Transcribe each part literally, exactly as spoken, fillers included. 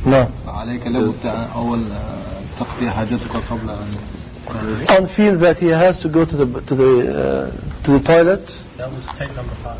نعم. فعليك لابد أول تقضي حاجتك قبل أن. And feel that he has to go to the to the uh, to the toilet. That was tape number five.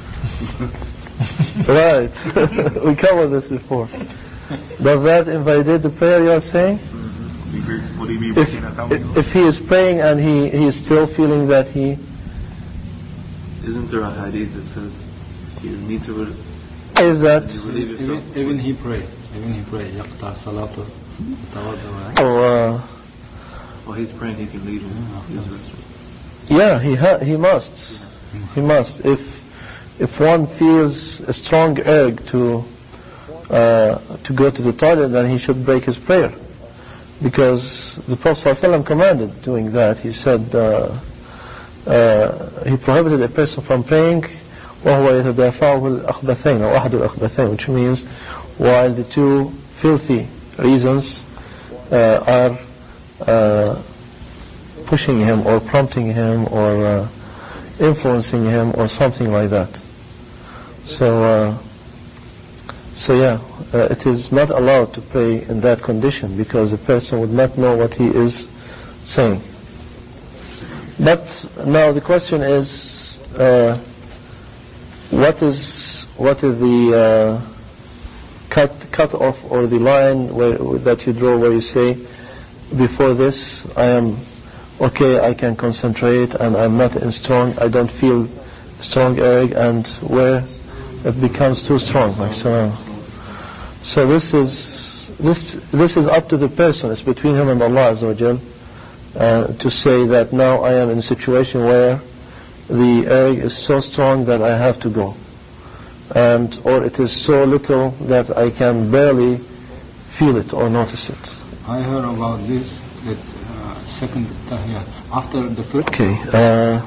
Right. We covered this before. Does that invalidate the prayer you are saying? Mm-hmm. What do you mean? If, if he is praying and he, he is still feeling that he... Isn't there a hadith that says you need to re- is that even, even he pray even he pray يقطع صلاته oh uh, well he's praying he can leave his restroom. Yeah, he ha- he must he must if if one feels a strong urge to uh, to go to the toilet, then he should break his prayer, because the Prophet ﷺ commanded doing that. He said uh, uh, he prohibited a person from praying وهو يتدافعه الأخبثين أو أحد الأخبثين, which means while the two filthy reasons uh, are uh, pushing him or prompting him or uh, influencing him or something like that. So uh, so yeah, uh, it is not allowed to pray in that condition, because the person would not know what he is saying. But now the question is, uh, what is what is the uh, cut cut off or the line where, that you draw where you say, before this I am okay, I can concentrate and I'm not in strong, I don't feel strong urge, and where it becomes too strong, like so. So this is this this is up to the person. It's between him and Allah Azza wa Jal, uh, to say that now I am in a situation where the urge is so strong that I have to go, and or it is so little that I can barely feel it or notice it. I heard about this that uh, second tahiyat after the first. Okay. Uh,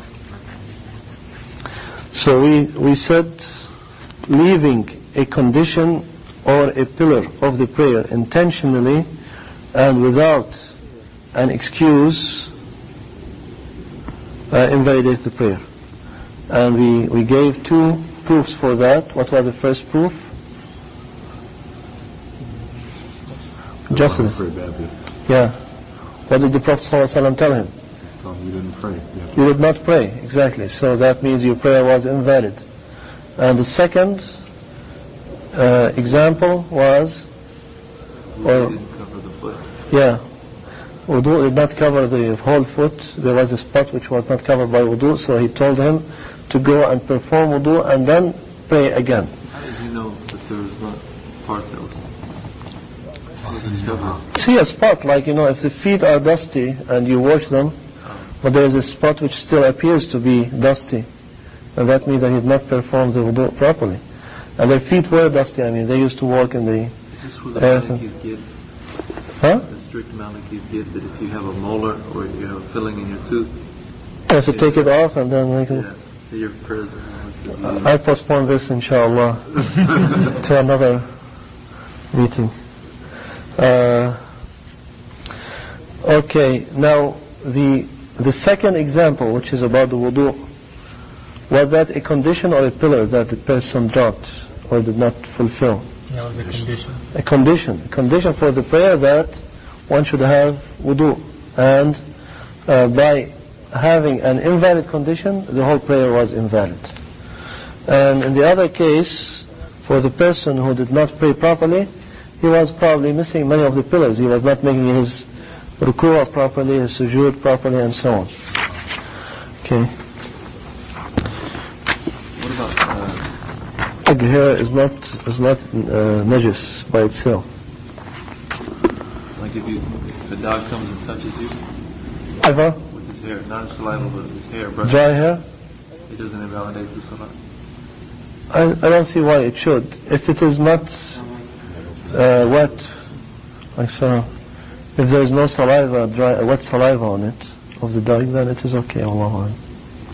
so we we said leaving a condition or a pillar of the prayer intentionally and without an excuse uh, invalidates the prayer. And we, we gave two proofs for that. What was the first proof? Justice. Yeah. What did the Prophet ﷺ tell him? Oh, you didn't pray. Yeah. You did not pray, exactly. So that means your prayer was invalid. And the second uh, example was, or, didn't cover the foot. Yeah, wudu did not cover the whole foot. There was a spot which was not covered by wudu, so he told him to go and perform wudu and then pray again. How did you know that there was one part that was covered? See a spot, like, you know, if the feet are dusty and you wash them, but there is a spot which still appears to be dusty, and that means that he did not perform the wudu properly. And their feet were dusty. I mean, they used to walk in the Is this where the earth. Malikis give? Huh? The strict Malikis give that if you have a molar or you have a filling in your tooth, You have to take it off and then make it. yeah, your prayer. I postpone this, inshallah, to another meeting. Uh, okay, now the the second example, which is about the wudu, was that a condition or a pillar that the person dropped or did not fulfill? That was a condition. A condition. A condition for the prayer that one should have wudu. And uh, by having an invalid condition, the whole prayer was invalid. And in the other case, for the person who did not pray properly, he was probably missing many of the pillars. He was not making his ruku'ah properly, his sujood properly, and so on. Okay. What about uh, Egg hair is not is not uh, najis by itself. like if you if a dog comes and touches you Ever? with his hair, not his saliva but his hair, brush, Dry hair? it doesn't invalidate the salah. I, I don't see why it should. If it is not uh, wet, like so, if there is no saliva, dry, uh, wet saliva on it, of the dog, then it is okay. Allahu Akbar.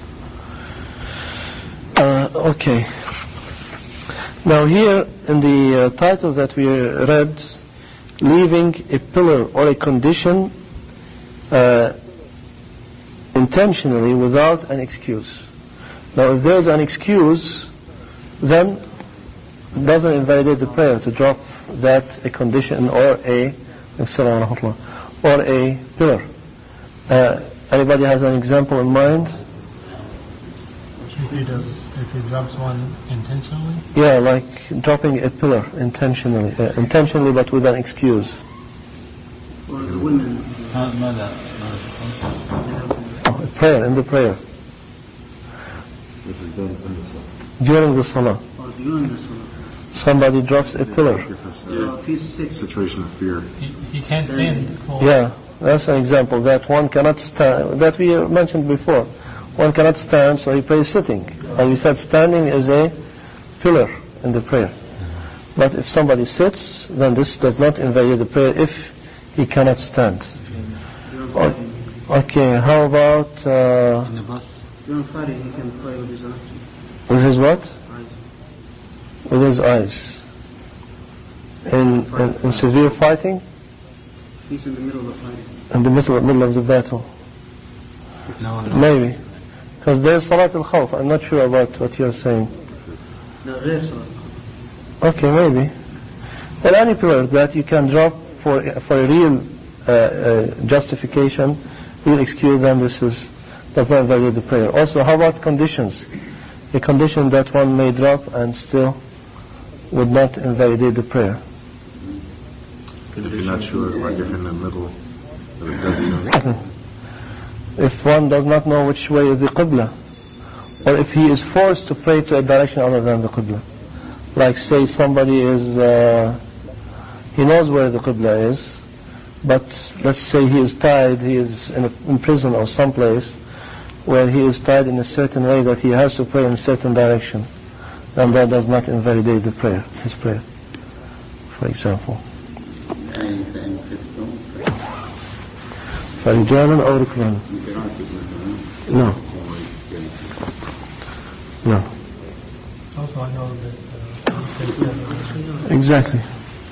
Uh, okay. Now here, in the uh, title that we read, leaving a pillar or a condition uh, intentionally without an excuse. Now if there is an excuse, then it doesn't invalidate the prayer to drop that a condition or a or a pillar. Uh, anybody has an example in mind? If he does, if he drops one intentionally? Yeah, like dropping a pillar intentionally, uh, intentionally but with an excuse. Or the women. Oh, a prayer, in the prayer. This is done in the salah. During the salah. Or during the salah. Somebody drops a pillar. Yeah. If he's sick. Situation of fear. He, he can't stand. Yeah, that's an example that one cannot stand, that we mentioned before. One cannot stand, so he prays sitting. And we said standing is a pillar in the prayer. But if somebody sits, then this does not invalidate the prayer if he cannot stand. Okay, how about uh, In the bus. During Friday, he can pray with his eyes. with his what? Eyes. With his eyes. In, in, in severe fighting? He's in the middle of the fighting. In the middle, middle of the battle? No, no. Maybe. Because there's Salat al-Khawf. I'm not sure about what you're saying. No, غير صلاة. Okay, maybe. Well, any pillar that you can drop for for a real uh, uh, justification, real excuse, then this is does not invalidate the prayer. Also, how about conditions? A condition that one may drop and still would not invalidate the prayer. If you're not sure, like if in the middle of the desert. If one does not know which way is the Qibla, or if he is forced to pray to a direction other than the Qibla. Like say somebody is, uh, he knows where the Qibla is, but let's say he is tied, he is in, a, in prison or someplace where he is tied in a certain way that he has to pray in a certain direction, then that does not invalidate the prayer, his prayer, for example. فرجالا أو ركبانا. No. No. Also, I know that uh, they said Exactly.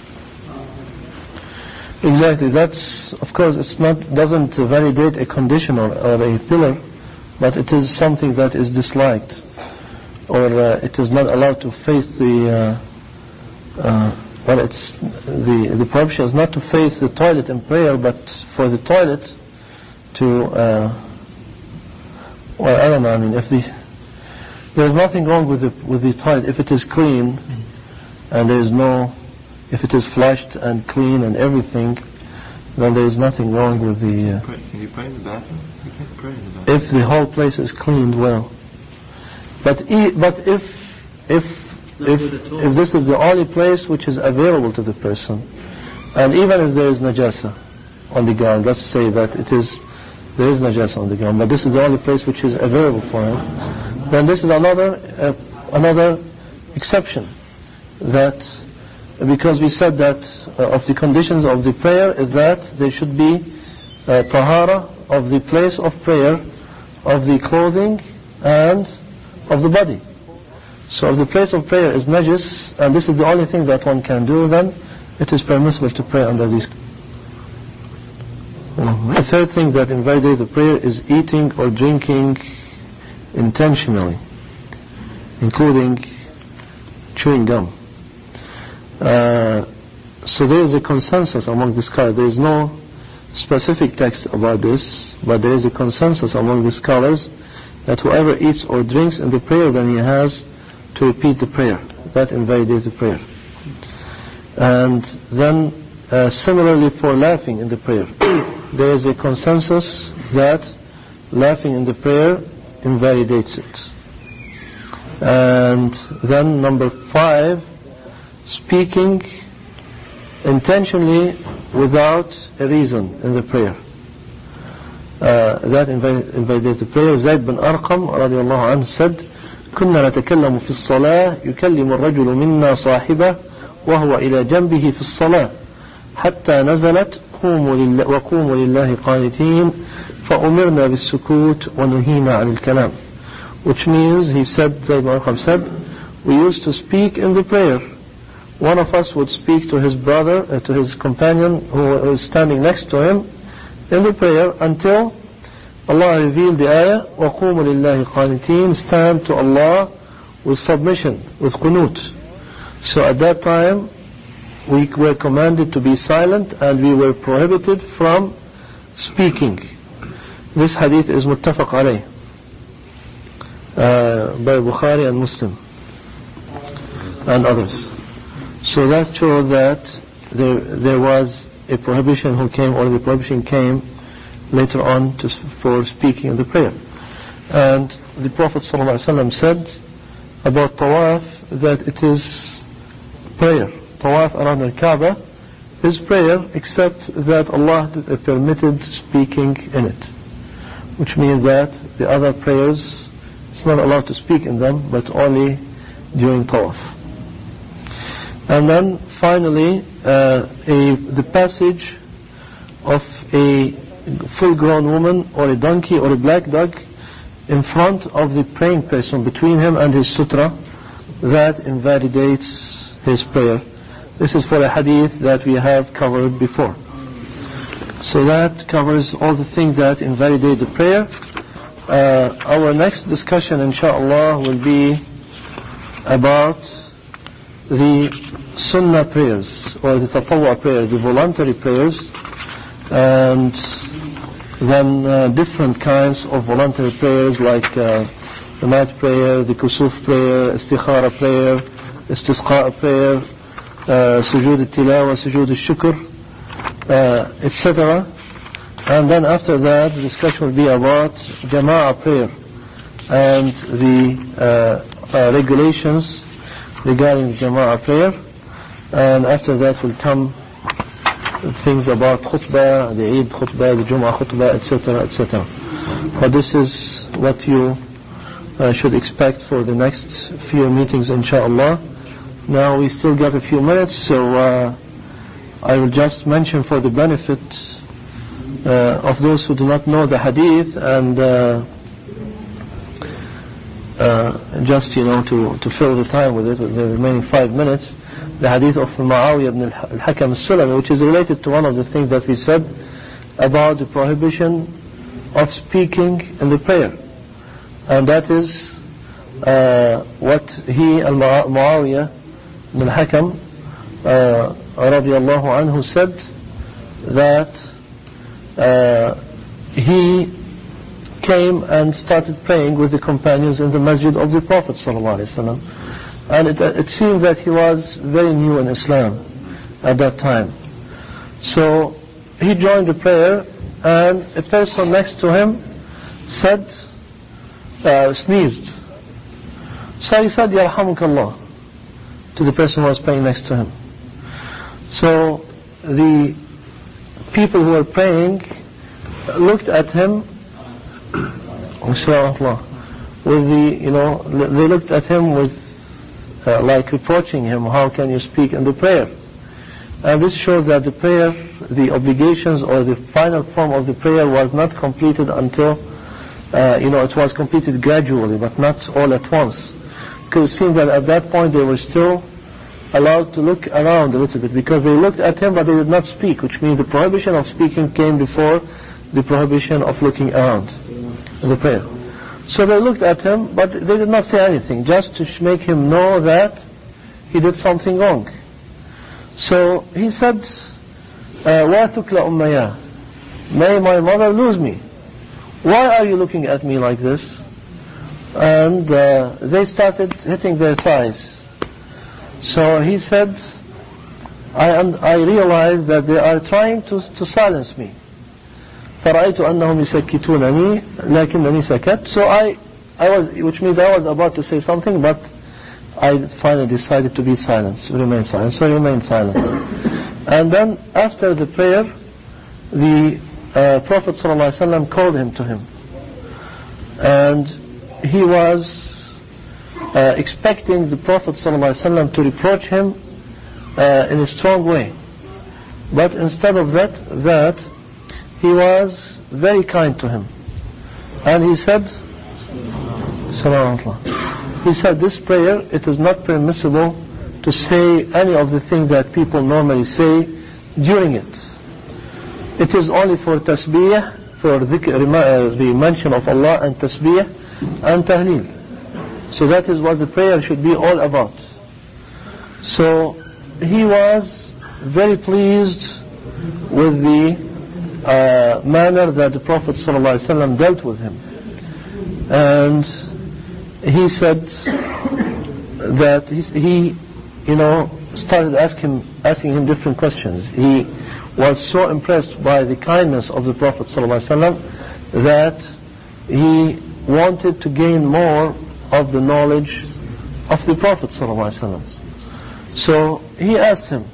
Exactly. That's, of course, it's not, doesn't validate a condition or, or a pillar, but it is something that is disliked, or uh, it is not allowed to face the, uh, uh, well, it's, the, the prohibition is not to face the toilet in prayer, but for the toilet to, uh, well, I don't know, I mean, if the, there's nothing wrong with the, with the toilet, if it is clean, and there is no, if it is flushed and clean and everything, then there is nothing wrong with the... Uh, Can you pray in the bathroom? You can't pray in the bathroom. if the whole place is cleaned well. But e- but if if if if this is the only place which is available to the person, and even if there is najasa on the ground, let's say that it is, there is najasa on the ground, but this is the only place which is available for him, then this is another uh, another exception. That because we said that uh, of the conditions of the prayer is that there should be uh, tahara of the place of prayer, of the clothing and of the body. So if the place of prayer is najis, and this is the only thing that one can do, then it is permissible to pray under these. The third thing that invalidates the prayer is eating or drinking intentionally, including chewing gum. Uh, so there is a consensus among the scholars. There is no specific text about this, but there is a consensus among the scholars that whoever eats or drinks in the prayer, then he has to repeat the prayer. That invalidates the prayer. And then uh, similarly for laughing in the prayer, there is a consensus that laughing in the prayer invalidates it. And then number five, speaking intentionally without a reason in the prayer. Uh, that invalidates the prayer. Zayd bin Arqam radiallahu anhu said, كنا نتكلم في الصلاة يكلم الرجل منا صاحبه وهو إلى جنبه في الصلاة حتى نزلت قوموا لله وقوموا لله قانتين فأمرنا بالسكوت ونهينا عن الكلام. Which means, he said, Zayd bin Arqam said, we used to speak in the prayer. One of us would speak to his brother, uh, to his companion who was standing next to him in the prayer until Allah revealed the ayah, وَقُومُوا لِلَّهِ قَانِتِينَ, stand to Allah with submission, with qunut. So at that time, we were commanded to be silent and we were prohibited from speaking. This hadith is muttafaq alayh uh, by Bukhari and Muslim and others. So that shows that there, there was a prohibition who came, or the prohibition came later on to, for speaking in the prayer. And the Prophet ﷺ said about tawaf that it is prayer. Tawaf around the Kaaba is prayer, except that Allah permitted speaking in it, which means that the other prayers, it's not allowed to speak in them, but only during tawaf. And then finally, uh, a, the passage of a full-grown woman or a donkey or a black dog in front of the praying person, between him and his sutra, that invalidates his prayer. This is for a hadith that we have covered before. So that covers all the things that invalidate the prayer. Uh, our next discussion, inshallah, will be about the sunnah prayers, or the tatawwa prayers, the voluntary prayers, and then uh, different kinds of voluntary prayers, like uh, the night prayer, the kusuf prayer, istikhara prayer, istisqa prayer, uh, sujood al-tilawa, sujood al-shukr, uh, et cetera. And then after that, the discussion will be about jama'ah prayer and the uh, uh, regulations regarding the jama'ah prayer. And after that will come things about khutbah, the Eid khutbah, the Jum'ah khutbah, et cetera, et cetera. But this is what you uh, should expect for the next few meetings, inshallah. Now we still got a few minutes, so uh, I will just mention for the benefit uh, of those who do not know the hadith, and uh, uh, just, you know, to, to fill the time with it, with the remaining five minutes, the hadith of Muawiyah ibn al-Hakam al-Sulami, which is related to one of the things that we said about the prohibition of speaking in the prayer. And that is uh, what he, al-Muawiyah ibn al-Hakam uh, radiyallahu anhu, said, that uh, he came and started praying with the companions in the masjid of the Prophet sallallahu alaihi wasallam. And it, it seems that he was very new in Islam at that time. So he joined the prayer, and a person next to him said, uh, sneezed. So he said, Yarhamukallah, to the person who was praying next to him. So the people who were praying looked at him with the, you know, they looked at him with Uh, like reproaching him, how can you speak in the prayer? And this shows that the prayer, the obligations or the final form of the prayer was not completed until, uh, you know, it was completed gradually, but not all at once. Because it seems that at that point they were still allowed to look around a little bit, because they looked at him but they did not speak, which means the prohibition of speaking came before the prohibition of looking around in the prayer. So they looked at him, but they did not say anything, just to make him know that he did something wrong. So he said, "Wa thukla ummaya, may my mother lose me. Why are you looking at me like this?" And uh, they started hitting their thighs. So he said, I, I realized that they are trying to, to silence me. فرأيت أنهم يسكتونني لكنني سكت. So I, I was, which means I was about to say something, but I finally decided to be silent, to remain silent. So I remained silent. And then after the prayer, the uh, Prophet ﷺ called him to him, and he was uh, expecting the Prophet ﷺ to reproach him uh, in a strong way, but instead of that, that he was very kind to him, and he said, he said, this prayer, it is not permissible to say any of the things that people normally say during it. It is only for tasbih, for dhikr, uh, the mention of Allah, and tasbih and tahleel. So that is what the prayer should be all about. So he was very pleased with the uh, manner that the Prophet ﷺ dealt with him. And he said that he, he you know, started asking, asking him different questions. He was so impressed by the kindness of the Prophet ﷺ that he wanted to gain more of the knowledge of the Prophet ﷺ. So he asked him,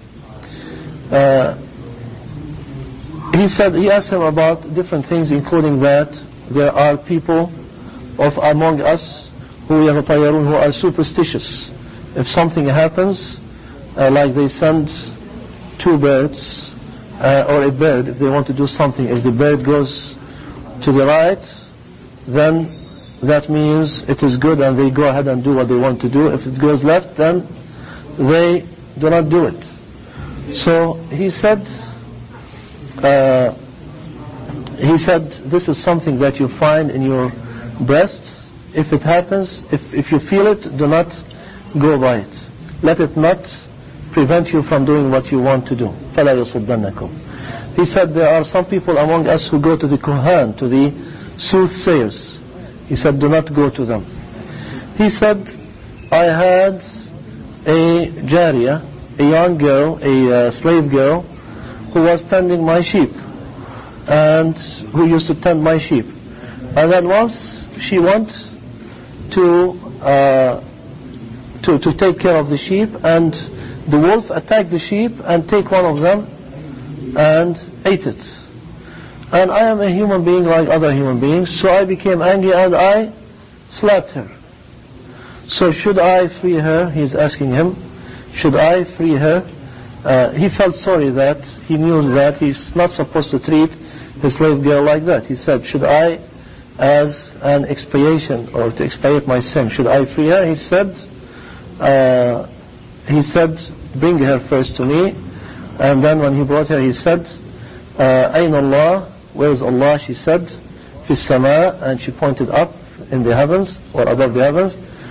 uh, he said, he asked him about different things, including that there are people of among us who يغطيرون, who are superstitious. If something happens, uh, like they send two birds uh, or a bird, if they want to do something, if the bird goes to the right, then that means it is good and they go ahead and do what they want to do. If it goes left, then they do not do it. So he said, uh, he said, this is something that you find in your breast. If it happens, if, if you feel it, do not go by it. Let it not prevent you from doing what you want to do. فَلَا يُصُدَّنَّكُمْ. He said there are some people among us who go to the Kuhan, to the soothsayers. He said, do not go to them. He said, I had a jariya, a young girl, a uh, slave girl, who was tending my sheep, and who used to tend my sheep. And then once she went to uh, to to take care of the sheep, and the wolf attacked the sheep and take one of them and ate it. And I am a human being like other human beings, so I became angry and I slapped her. So should I free her? He's asking him, should I free her? Uh, he felt sorry that he knew that he's not supposed to treat his slave girl like that. He said, should I, as an expiation or to expiate my sin, should I free her? He said, uh, he said, bring her first to me. And then when he brought her, he said, Ayn Allah, where is Allah? She said, Fi sama, and she pointed up in the heavens or above the heavens.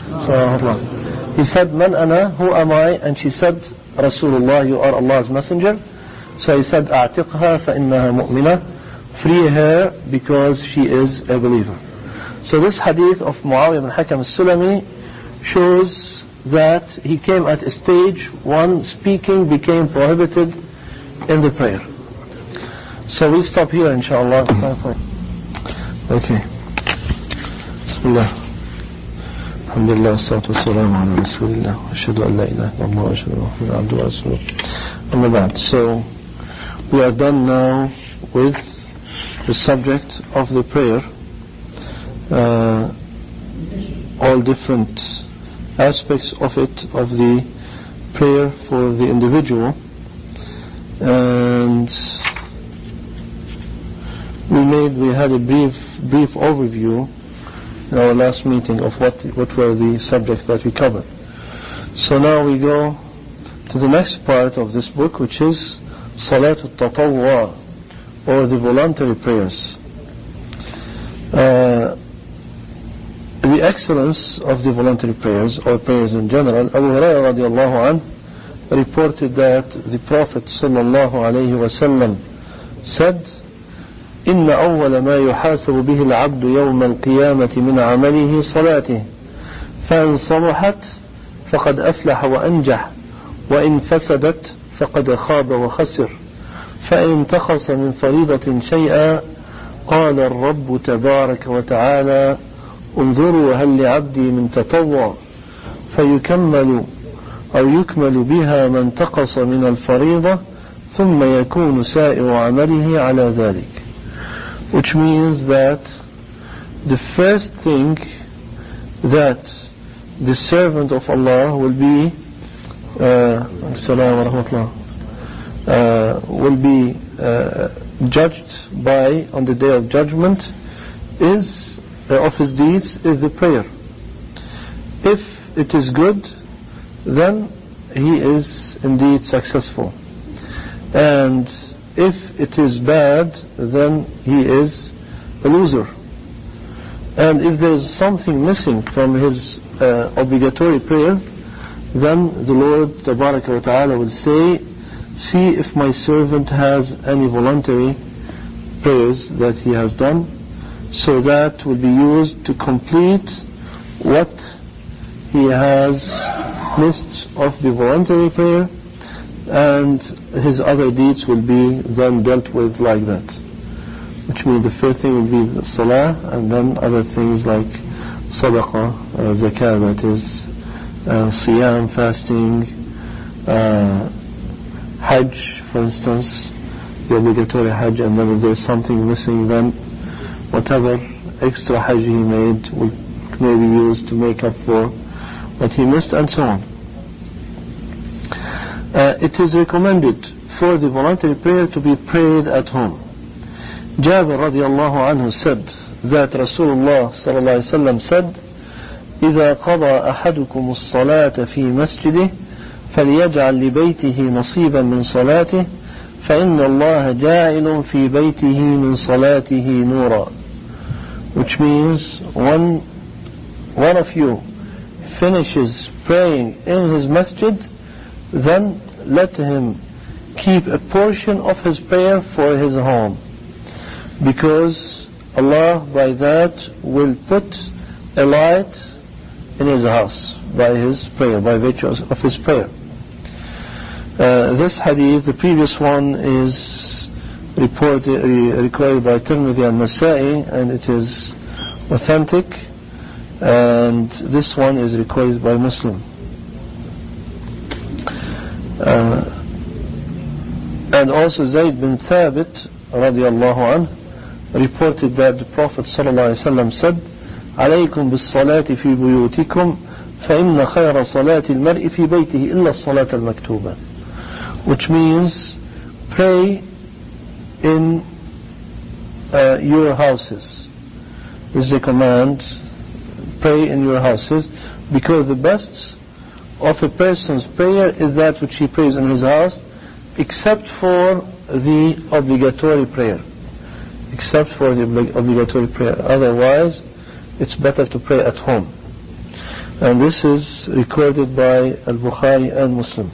So he said, Man ana, who am I? And she said, Rasulullah, you are Allah's messenger. So he said, A'tiqha fa innaha mu'mina, free her because she is a believer. So this hadith of Muawiyah ibn Hakam al-Sulami shows that he came at a stage when speaking became prohibited in the prayer. So we'll stop here, inshallah. Okay. Bismillah. Alhamdulillah, salatu wassalamu ala rasulillah, wa ashhadu an la ilaha illallah, wa ashhadu anna Muhammadan abduhu wa rasuluh. Amma ba'd. So we are done now with the subject of the prayer, uh, all different aspects of it, of the prayer for the individual, and we made, we had a brief, brief overview in our last meeting of what, what were the subjects that we covered. So now we go to the next part of this book, which is Salatul Tatawwa, or the voluntary prayers. Uh, the excellence of the voluntary prayers, or prayers in general, Abu Hurairah radiallahu anh reported that the Prophet sallallahu alayhi wa sallam said, إن أول ما يحاسب به العبد يوم القيامة من عمله صلاته فإن صلحت فقد أفلح وأنجح وإن فسدت فقد خاب وخسر فإن انتقص من فريضة شيئا قال الرب تبارك وتعالى انظروا هل لعبدي من تطوع فيكمل أو يكمل بها ما انتقص من الفريضة ثم يكون سائر عمله على ذلك. Which means that the first thing that the servant of Allah will be uh, uh, will be uh, judged by on the day of judgment is uh, of his deeds is the prayer. If it is good, then he is indeed successful, and if it is bad, then he is a loser. And if there is something missing from his uh, obligatory prayer, then the Lord Tabaraka wa Ta'ala will say see if my servant has any voluntary prayers that he has done, so that will be used to complete what he has missed of the voluntary prayer, and his other deeds will be then dealt with like that. Which means the first thing will be the salah, and then other things like sadaqah, uh, zakah, that is, uh, siyam, fasting, uh, hajj, for instance, the obligatory hajj, and then if there's something missing, then whatever extra hajj he made will maybe used to make up for what he missed, and so on. Uh, it is recommended for the voluntary prayer to be prayed at home. Jabir radiallahu anhu said that Rasulullah sallallahu alaihi wasallam said, إذا قضى أحدكم الصلاة في مسجده فليجعل لبيته نصيبا من صلاته فإن الله جاعل في بيته من صلاته نورا. Which means when one of you finishes praying in his masjid, then let him keep a portion of his prayer for his home, because Allah by that will put a light in his house by his prayer, by virtue of his prayer. Uh, this hadith, the previous one, is reported, uh, recorded by Tirmidhi and Nasa'i, and it is authentic, and this one is recorded by Muslim. Uh, and also Zayd bin Thabit radiallahu anhu reported that the Prophet sallallahu alaihi wasallam said, عليكم بالصلاة في بيوتكم فإن خير صلاة المرء في بيته إلا الصلاة المكتوبة. Which means pray in uh, your houses. This is a command, pray in your houses, because the best of a person's prayer is that which he prays in his house, except for the obligatory prayer. Except for the obligatory prayer. Otherwise, it's better to pray at home. And this is recorded by Al-Bukhari and Muslim.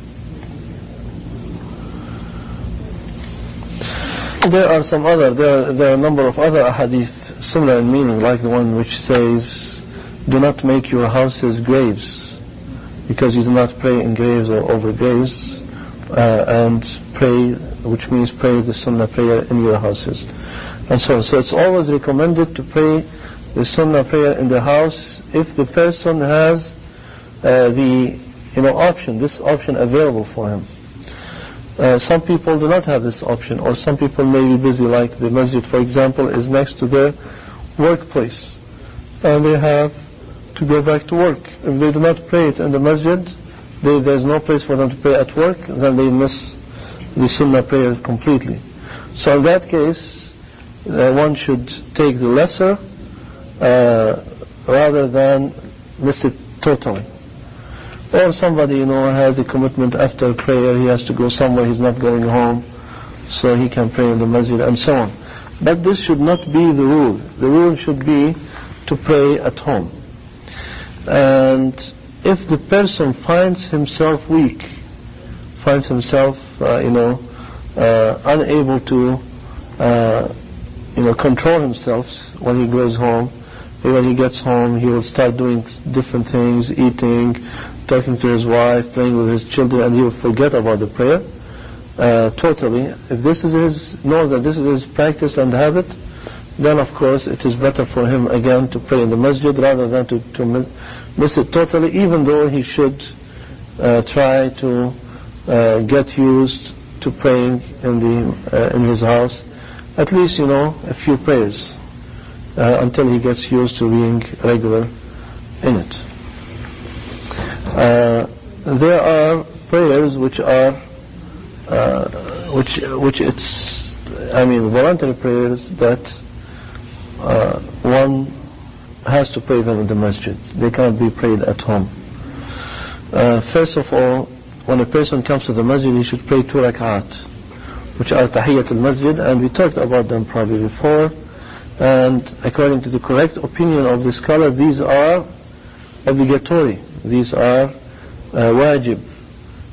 There are some other, there are, there are a number of other ahadith similar in meaning, like the one which says, do not make your houses graves, because you do not pray in graves or over graves, uh, and pray, which means pray the sunnah prayer in your houses, and so on. So it's always recommended to pray the sunnah prayer in the house if the person has uh, the you know option, this option available for him. Uh, some people do not have this option, or some people may be busy, like the masjid, for example, is next to their workplace, and they have to go back to work. If they do not pray it in the masjid, they, there's no place for them to pray at work, then they miss the sunnah prayer completely. So in that case, uh, one should take the lesser uh, rather than miss it totally. Or somebody, you know, has a commitment after prayer, he has to go somewhere, he's not going home, so he can pray in the masjid, and so on. But this should not be the rule. The rule should be to pray at home. And if the person finds himself weak, finds himself, uh, you know, uh, unable to, uh, you know, control himself when he goes home, when he gets home, he will start doing different things, eating, talking to his wife, playing with his children, and he will forget about the prayer uh, totally. If this is his, knows that this is his practice and habit, then of course it is better for him again to pray in the masjid rather than to, to miss it totally, even though he should uh, try to uh, get used to praying in the uh, in his house, at least, you know, a few prayers uh, until he gets used to being regular in it. Uh, there are prayers which are uh, which which it's I mean voluntary prayers that uh, one has to pray them in the masjid. They cannot be prayed at home. Uh, first of all, when a person comes to the masjid, he should pray two rak'at, which are tahiyyat al-masjid, and we talked about them probably before. And according to the correct opinion of the scholar, these are obligatory. These are uh, wajib.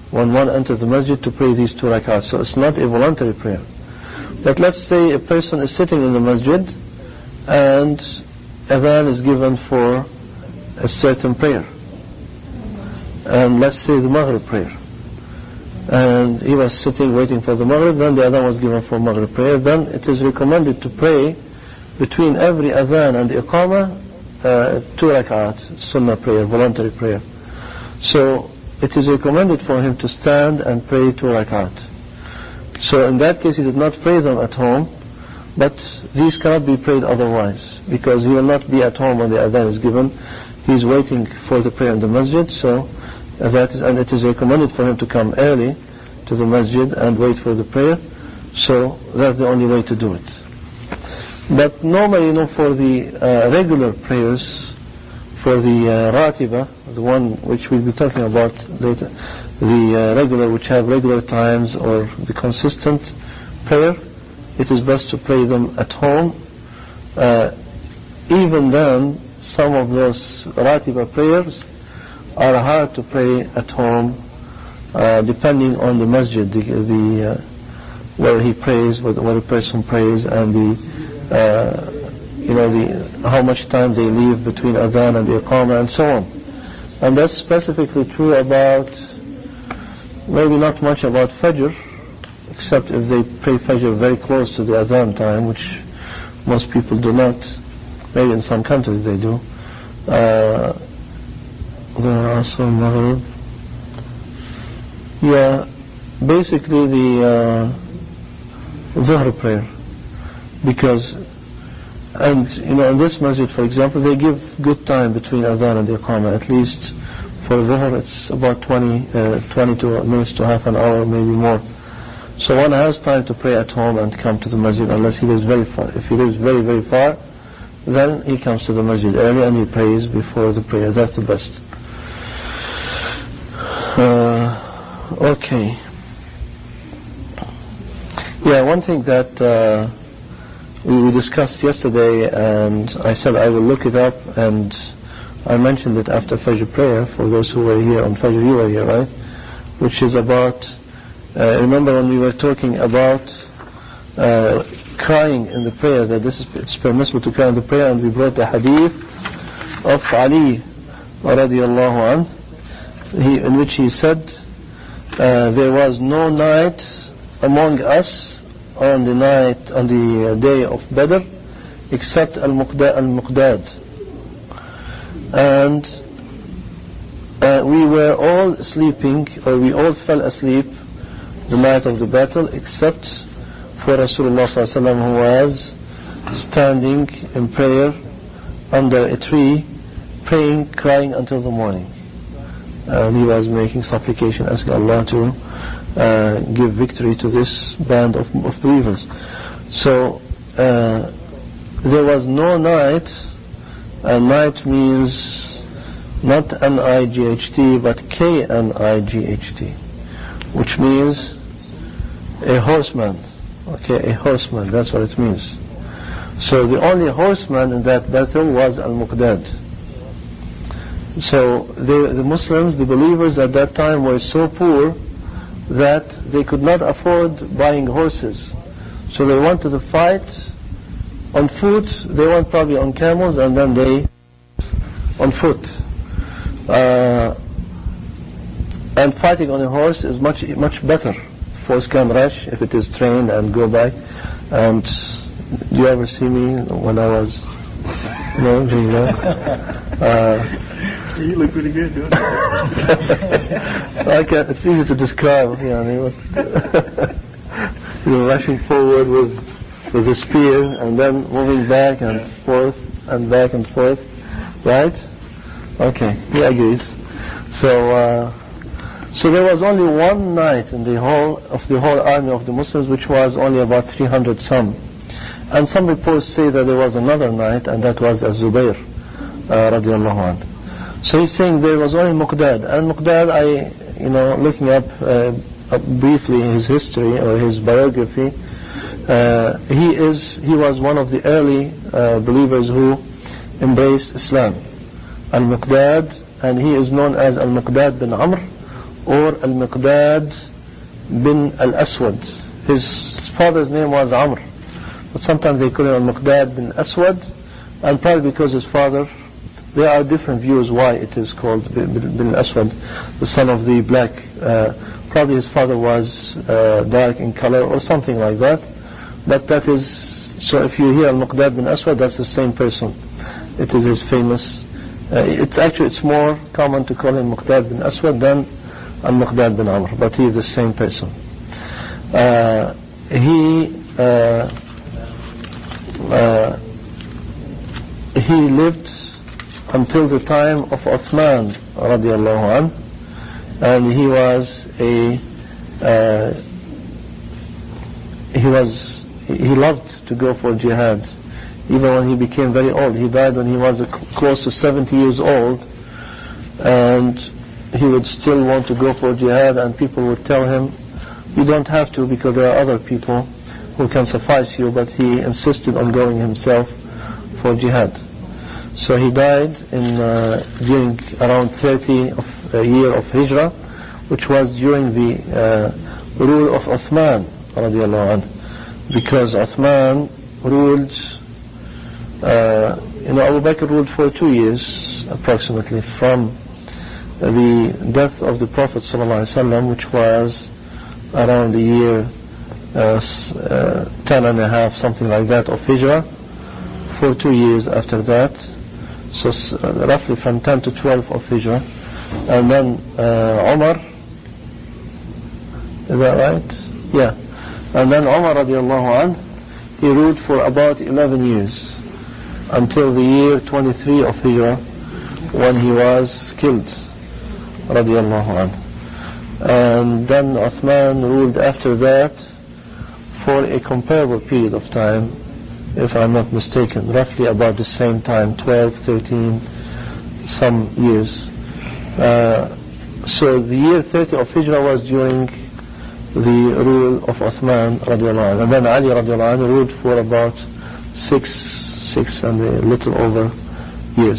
when one enters the masjid to pray these two rak'ahs. So it's not a voluntary prayer. But let's say a person is sitting in the masjid and adhan is given for a certain prayer. And let's say the Maghrib prayer. And he was sitting waiting for the Maghrib, then the adhan was given for Maghrib prayer. Then it is recommended to pray between every adhan and iqamah uh, two rak'at, sunnah prayer, voluntary prayer. So it is recommended for him to stand and pray two rak'at. So in that case he did not pray them at home, but these cannot be prayed otherwise, because he will not be at home when the adhan is given. He is waiting for the prayer in the masjid, so that is, and it is recommended for him to come early to the masjid and wait for the prayer. So that's the only way to do it. But normally, you know, for the uh, regular prayers, for the uh, ratiba, the one which we'll be talking about later, the uh, regular, which have regular times, or the consistent prayer, it is best to pray them at home. Uh, even then, some of those ratiba prayers are hard to pray at home, uh, depending on the masjid, the, the uh, where he prays, where, where the person prays, and the uh, you know, the how much time they leave between adhan and the iqamah, and so on. And that's specifically true about, maybe not much about Fajr, except if they pray Fajr very close to the adhan time, which most people do not. Maybe in some countries they do. Uh, there are also Maghrib. Yeah, basically the uh, Zuhr prayer. Because, and you know, in this masjid, for example, they give good time between adhan and the iqamah. At least for Zuhr, it's about twenty, uh, twenty-two minutes to half an hour, maybe more. So one has time to pray at home and come to the masjid, unless he lives very far. If he lives very, very far, then he comes to the masjid early and he prays before the prayer. That's the best. Uh, okay. Yeah, one thing that uh, we, we discussed yesterday, and I said I will look it up, and I mentioned it after Fajr prayer, for those who were here on Fajr, you were here, right? Which is about, uh, remember when we were talking about uh, crying in the prayer, that this is, it's permissible to cry in the prayer, and we brought the hadith of Ali radiallahu anh, he, in which he said, uh, there was no night among us on the night, on the day of Badr, except Al-Muqdad, Al-Muqdad. And uh, we were all sleeping, or we all fell asleep the night of the battle, except for Rasulullah sallallahu alaihi wasallam, who was standing in prayer under a tree, praying, crying until the morning. And he was making supplication, asking Allah to uh, give victory to this band of, of believers. So uh, there was no night, and night means not N I G H T but K N I G H T, which means a horseman. Okay, a horseman, that's what it means. So the only horseman in that battle was Al-Muqdad. So the, the Muslims, the believers at that time, were so poor that they could not afford buying horses. So they went to the fight on foot. They went probably on camels, and then they on foot. Uh, and fighting on a horse is much much better for Skamrash if it is trained and go by. And do you ever see me when I was no doing that? Uh, You look pretty good, don't you? I can't, it's easy to describe. You know, you're rushing forward with with the spear, and then moving back and forth and back and forth, right? Okay, he agrees. So, uh, so there was only one night in the whole of the whole army of the Muslims, which was only about three hundred some. And some reports say that there was another night, and that was Az-Zubayr uh, radiallahu anhu. So he's saying there was only Muqdad. And Muqdad, I, you know, looking up uh, uh, briefly his history or his biography, uh, he is he was one of the early uh, believers who embraced Islam. Al-Muqdad, and he is known as Al-Muqdad bin Amr or Al-Miqdad bin Al-Aswad. His father's name was Amr, but sometimes they call him Al-Miqdad bin Aswad, and probably because his father, there are different views why it is called bin Aswad, the son of the black. Uh, probably his father was uh, dark in color or something like that. But that is, so if you hear Al-Miqdad bin Aswad, that's the same person. It is his famous, uh, it's actually, it's more common to call him Miqdad bin Aswad than Al-Miqdad bin Amr, but he is the same person. Uh, he uh, uh, he lived until the time of Uthman radiallahu anh, and he was a uh, he was he loved to go for jihad even when he became very old. He died when he was close to seventy years old, and he would still want to go for jihad, and people would tell him, you don't have to because there are other people who can suffice you, but he insisted on going himself for jihad. So he died in uh, during around thirty of a year of Hijrah, which was during the uh, rule of Uthman radiallahu anhu, because Uthman ruled, uh, you know, Abu Bakr ruled for two years approximately from the death of the Prophet sallallahu alaihi wasallam, which was around the year uh, uh, ten and a half, something like that, of Hijrah, for two years after that. So uh, roughly from ten to twelve of Hijrah. And then uh, Umar, is that right? Yeah. And then Umar radiallahu anh, he ruled for about eleven years, until the year twenty-three of Hijrah, when he was killed radiallahu anh. And then Uthman ruled after that for a comparable period of time, if I'm not mistaken, roughly about the same time, twelve, thirteen, some years. Uh, so the year thirty of Hijrah was during the rule of Uthman radiallahu anh. And then Ali radiallahu anh ruled for about six, six and a little over years.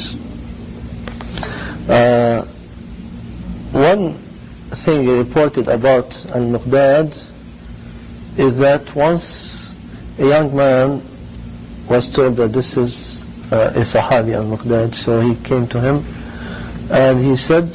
Uh, one thing reported about Al-Miqdad is that once a young man was told that this is uh, a Sahabi, Al-Miqdad, so he came to him and he said,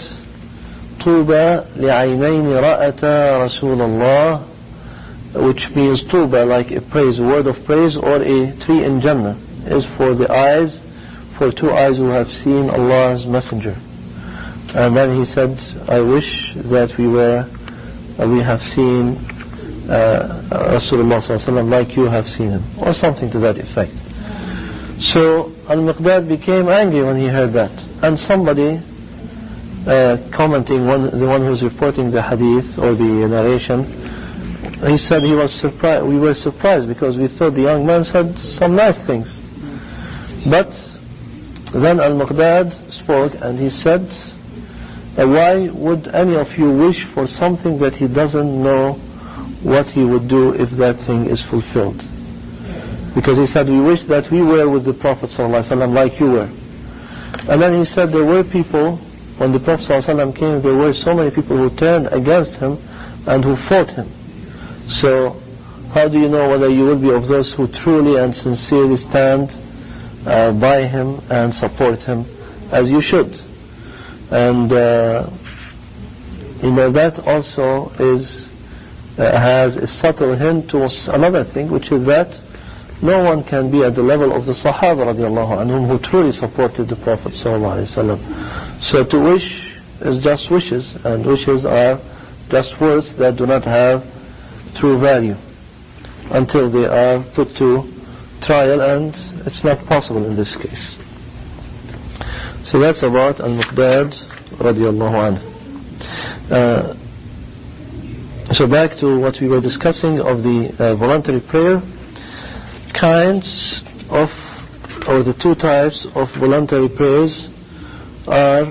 Tuba li'aynayn ra'ata Rasulullah, which means Tuba, like a praise, a word of praise, or a tree in Jannah, is for the eyes, for two eyes who have seen Allah's Messenger. And then he said, I wish that we were, uh, we have seen uh, Rasulullah sallallahu alaihi wasallam like you have seen him, or something to that effect. So Al-Miqdad became angry when he heard that, and somebody uh, commenting, one, the one who's reporting the hadith or the narration, he said he was surprised. We were surprised because we thought the young man said some nice things. But then Al-Miqdad spoke and he said, Uh, why would any of you wish for something that he doesn't know what he would do if that thing is fulfilled? Because he said, we wish that we were with the Prophet ﷺ like you were. And then he said there were people, when the Prophet ﷺ came, there were so many people who turned against him and who fought him. So how do you know whether you will be of those who truly and sincerely stand uh, by him and support him as you should? And uh, you know, that also is uh, has a subtle hint to another thing, which is that no one can be at the level of the Sahaba radiallahu anhum who truly supported the Prophet sallallahu alaihi wasallam. So to wish is just wishes, and wishes are just words that do not have true value until they are put to trial, and it's not possible in this case. So that's about Al-Miqdad radiallahu anhu. Uh, so back to what we were discussing of the uh, voluntary prayer. Kinds of, or the two types of voluntary prayers are,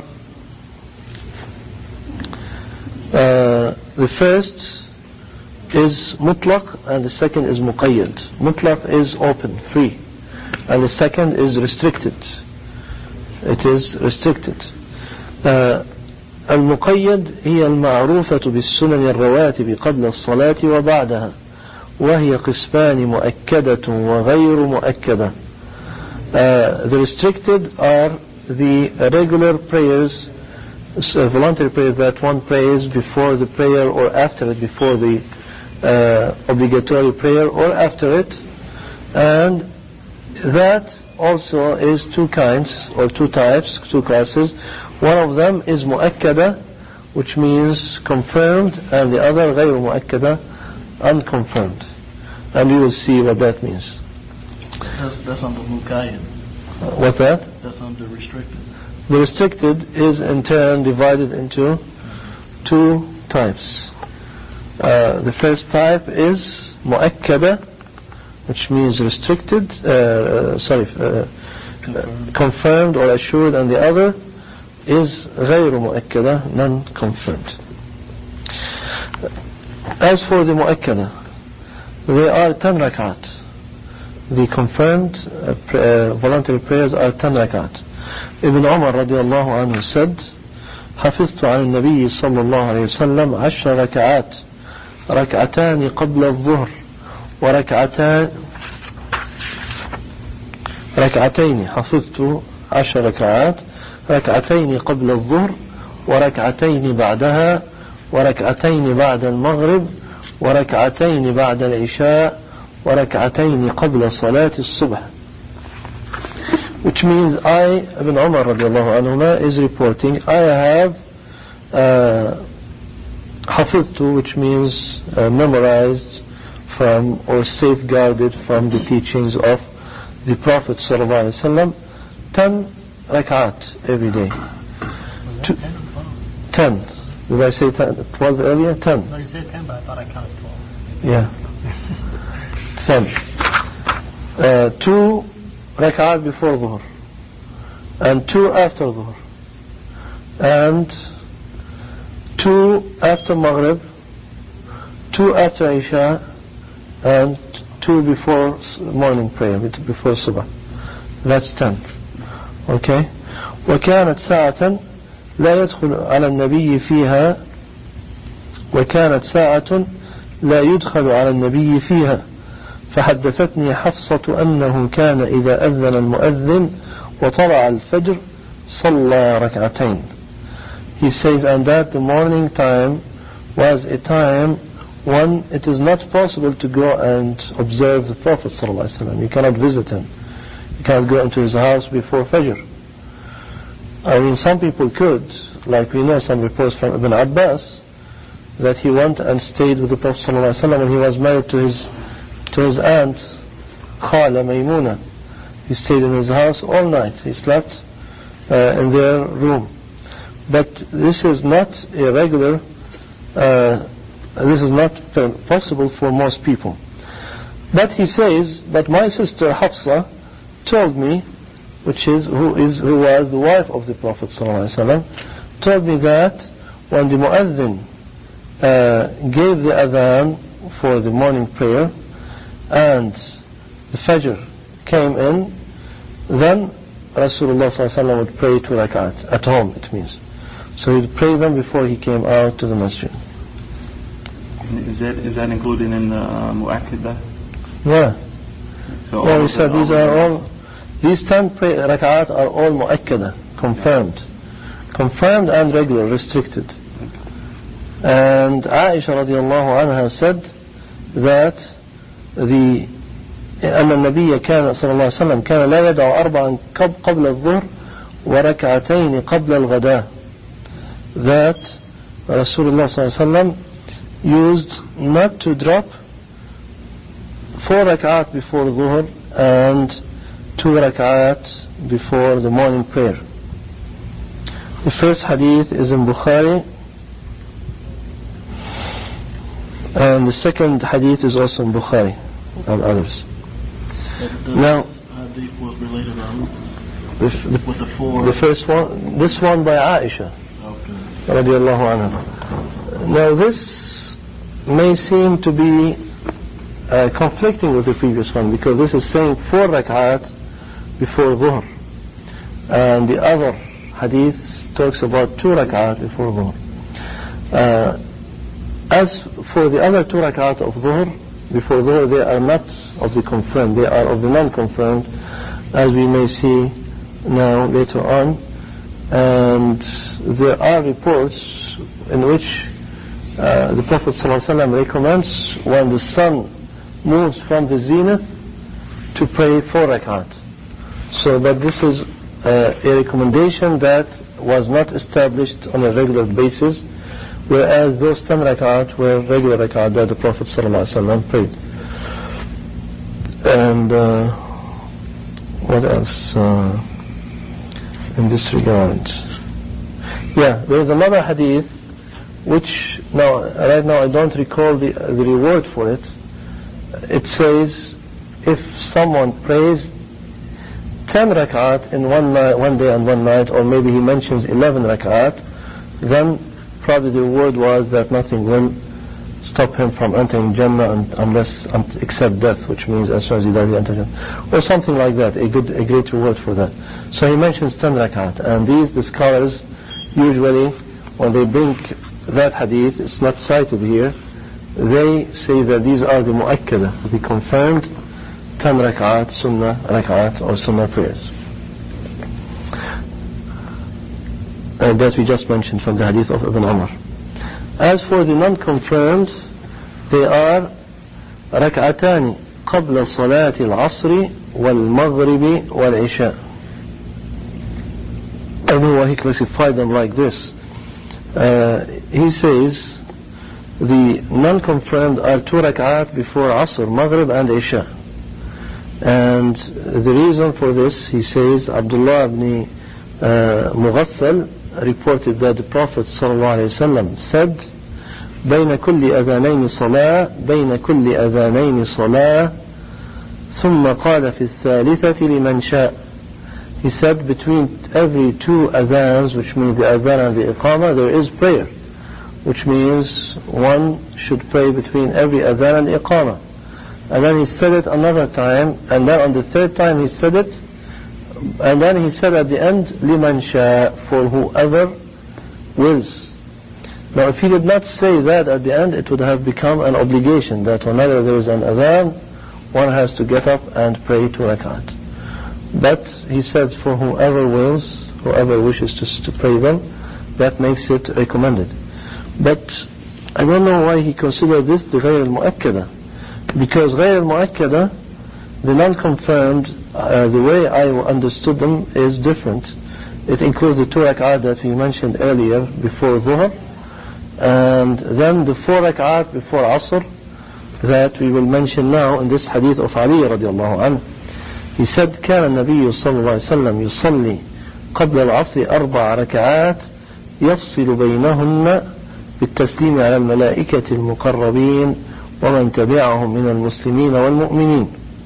uh, the first is mutlaq and the second is muqayyad. Mutlaq is open, free, and the second is restricted. It is restricted. Uh, المقيد هي المعروفة بالسنن الرواتب قبل الصلاة وبعدها وهي قسمان مؤكدة وغير مؤكدة. Uh, the restricted are the regular prayers, uh, voluntary prayers that one prays before the prayer or after it, before the uh, obligatory prayer or after it, and that also is two kinds or two types, two classes. One of them is mu'akkada, which means confirmed, and the other غير mu'akkada, unconfirmed. And we will see what that means. That's, that's under Muqayyad. Uh, what's that? That's under restricted. The restricted is in turn divided into two types. Uh, the first type is mu'akkada, which means restricted, uh, sorry, uh, confirmed. confirmed or assured, and the other is غير مؤكدة, non-confirmed. As for the mu'akkada, they are ten rakat. The confirmed uh, pr- uh, voluntary prayers are ten rakat. Ibn Umar radiallahu anhu said, حفظت عن النبي صلى الله عليه وسلم عشر ركعات ركعتان قبل الظهر وركعتان ركعتين حفظت عشر ركعات ركعتين قبل الظهر وركعتين بعدها وركعتين بعد المغرب وركعتين بعد العشاء وركعتين قبل صلاة الصبح. Which means I, Ibn Umar radiallahu anhuma, is reporting I have uh, حفظت, which means uh, memorized from or safeguarded from the teachings of the Prophet sallallahu alaihi wasallam ten rak'at every day. Two, ten. Did I say ten, twelve earlier? Ten. No, you said ten, but I thought I counted twelve. Yeah. ten. Uh, two rak'at before Dhuhr, and two after Dhuhr, and two after Maghrib, two after Isha, and two before morning prayer, before Subh. That's ten. Okay. وكانت ساعة لا يدخل على النبي فيها وكانت ساعة لا يدخل على النبي فيها فحدثتني حفصة أنه كان إذا أذن المؤذن وطلع الفجر صلى ركعتين. He says, and that the morning time was a time when it is not possible to go and observe the Prophet ﷺ. You cannot visit him. You cannot go into his house before Fajr. I mean, some people could, like we know some reports from Ibn Abbas, that he went and stayed with the Prophet ﷺ when he was married to his to his aunt Khala Maymuna. He stayed in his house all night. He slept uh, in their room. But this is not a regular, uh, this is not possible for most people. But he says, but my sister Hafsa told me, which is who is who was the wife of the Prophet ﷺ, told me that when the mu'adhin uh, gave the adhan for the morning prayer and the Fajr came in, then Rasulullah ﷺ would pray two rakat at home, it means. So he'd pray them before he came out to the masjid. Is that is that included in the uh, mu'akkada? Yeah. So yeah, we said these are all, these ten pray, rak'at are all mu'akkada, confirmed. Confirmed and regular, restricted. And Aisha radiallahu anha said that the أن النبي كان صلى الله عليه وسلم كان لا يدع أربعا قبل الظهر وركعتين قبل الغداء. That Rasulullah صلى الله عليه وسلم used not to drop four rak'at before Dhuhr and two rak'at before the morning prayer. The first hadith is in Bukhari, and the second hadith is also in Bukhari and others. The Now, hadith was related on the, the, with the four. the first one, this one by Aisha Okay. radiallahu anha. Now this may seem to be uh, conflicting with the previous one, because this is saying four rak'at before Dhuhr, and the other hadith talks about two rak'at before Dhuhr. Uh, as for the other two rak'at of Dhuhr, before Dhuhr, they are not of the confirmed, they are of the non-confirmed, as we may see now later on. And there are reports in which uh, the Prophet ﷺ recommends when the sun moves from the zenith to pray four rak'at. So, but this is uh, a recommendation that was not established on a regular basis, whereas those ten rak'at were regular rak'at that the Prophet ﷺ prayed. And uh, what else uh, in this regard? Yeah, there is another hadith which now, right now I don't recall the, the reward for it. It says if someone prays ten rak'at in one night, one day and one night, or maybe he mentions eleven rak'at, then probably the word was that nothing will stop him from entering Jannah un- unless um, except death, which means as soon as he dies he enters Jannah, or something like that, a good, a great reward for that. So he mentions ten rak'at, and these the scholars usually, when they bring that hadith, it's not cited here, they say that these are the mu'akkada, the confirmed ten rak'at, sunnah rak'at, or sunnah prayers. Uh, that we just mentioned from the hadith of Ibn Umar. As for the non-confirmed, they are rak'atani qabla salati al-asri wal-maghribi wal-isha. And why he classified them like this. Uh, he says the non-confirmed are two rak'at before Asr, Maghrib and Isha. And the reason for this, he says, Abdullah ibn uh, Mughaffal reported that the Prophet ﷺ said, بين كل أذانين صلاة بين كل أذانين صلاة ثم قال في الثالثة لمن شاء. He said between every two adhans, which means the adhan and the iqamah, there is prayer, which means one should pray between every adhan and iqamah. And then he said it another time, and then on the third time he said it, and then he said at the end, liman sha, for whoever wills. Now if he did not say that at the end, it would have become an obligation that whenever there is an adhan, one has to get up and pray two rakat. But he said for whoever wills, whoever wishes to, to pray them, that makes it recommended. But I don't know why he considered this the غير المؤكدة. Because غير المؤكدة, the non-confirmed, uh, the way I understood them is different. It includes the two rak'at that we mentioned earlier before Dhuhr, and then the four rak'at before Asr that we will mention now in this hadith of Ali radiallahu anhu. He said, كان النبي صلى الله عليه وسلم يصلي قبل العصر أربع ركعات يفصل بينهن بالتسليم على الملائكة المقربين ومن تبعهم من المسلمين والمؤمنين.